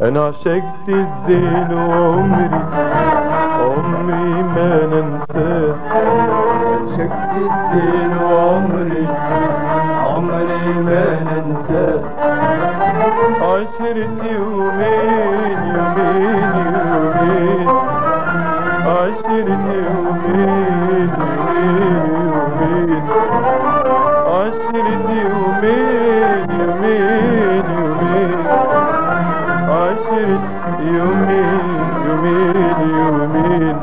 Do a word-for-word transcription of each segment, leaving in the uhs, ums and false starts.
انا عشقت الزين وعمري عمري ما ننساه. عشقت الزين وعمري عمري ما ننساه. عشرة يومين يومين يومين عشرة يومين يومين يومين عشرة يومين يومين يومين عشرة يومين يومين يومين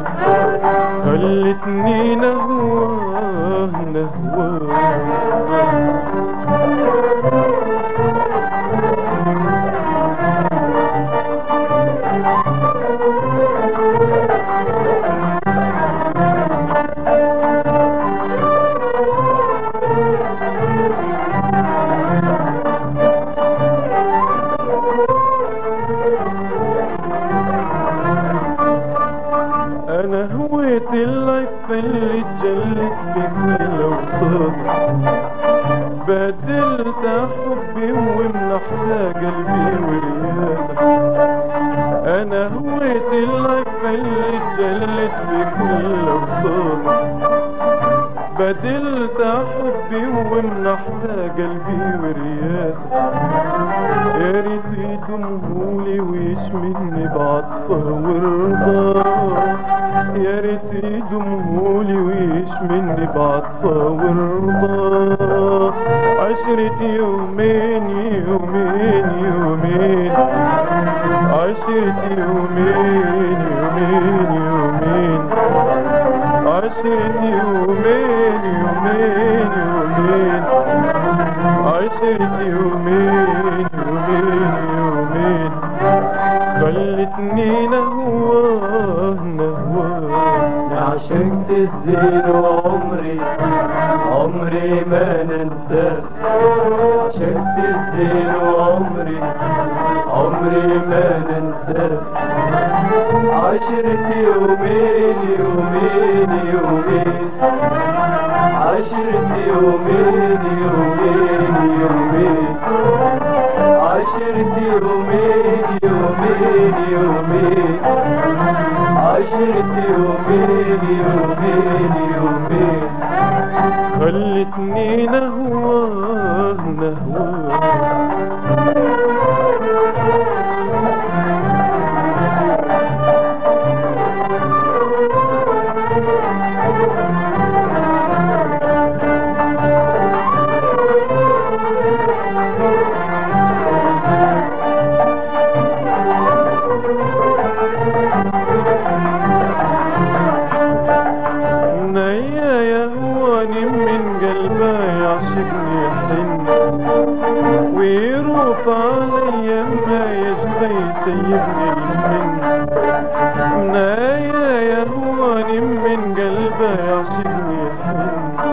خلتني نهواه نهواه. انا هويت العفة اللي اتجلت بكل اوصاف، بدلت حبي ومنحتها قلبي ورياضة. انا هويت العفة اللي اتجلت بكل اوصاف، بدلت حبي ومنحتها قلبي ورياضة. يا ريت يدمهولي ويشملني بعطفه ورضاه، يا ريت يدمهولي ويشملني بعطفه ورضاه. عشرة يومين يومين يومين عشرة يومين يومين يومين عشرة يومين يومين يومين عشرة يومين يومين يومين خلتني نهواه نهواه. عشقت الزين وعمري عمري ما ننساه. عشقت الزين وعمري عمري ما ننساه. عشرة يومين يومين يومين عشرة يومين يومين يومين عشرة يومين يومين يومين عشرة يومين يومين يومين خلتني نهواه نهواه. ويروف عليا ما يشبه يسيبني الحن. منايا يا هواني من قلبه يعشقني الحن،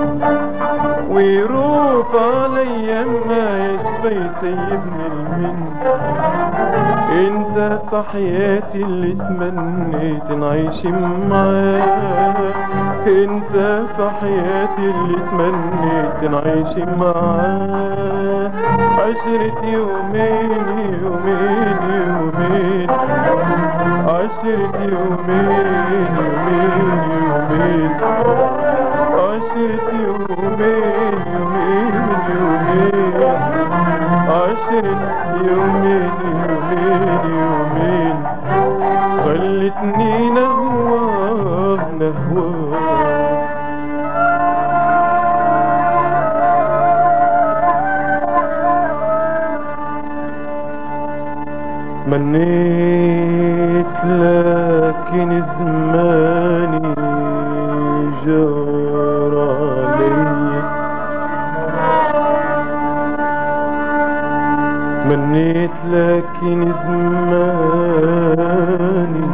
ويروف عليا ما يشبه يسيبني المن. انت في حياتي اللي تمنيت نعيش معاك، انت في حياتي اللي تمنيت نعيش معاك. عشرة يومين يومين يومين عشرة يومين يومين يومين عشرة يومين يومين يومين عشرة يومين يومين يومين خلتني نهواه نهواه. منيت لكن زماني جار علي، منيت لكن زماني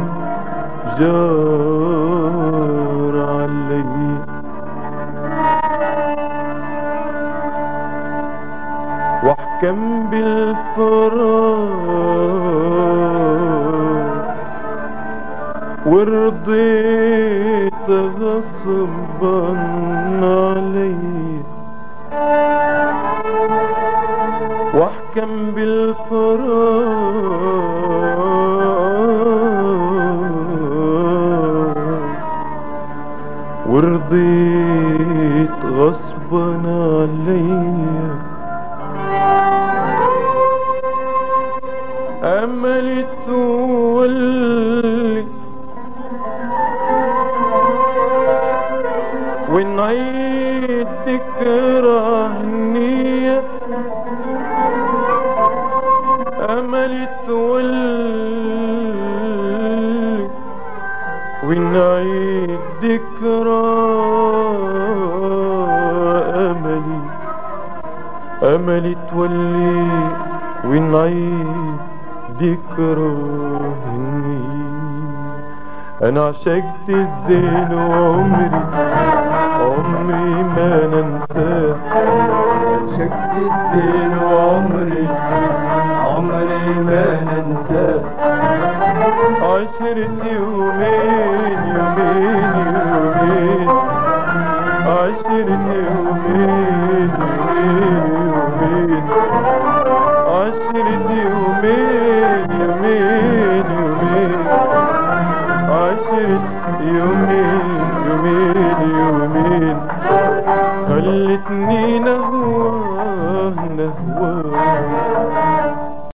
جار علي. واحكم بالفراق ورضيت غصبا علي، واحكم بالفراق ورضيت غصبا عليا، أملي تولي ونعيد تكرهني، أملي تولي ونعيد ذكرى، أملي أملي تولي ونعيد ذكرهني. أنا عشقت الزين وعمري عمري ما ننساه، عشقت الزين وعمري عمري ما ننساه. عشرة يومين يومين يومين، عشرة يومين يومين يومين، عشرة يومين يومين يومين، عشرة يومين يومين يومين، خلتني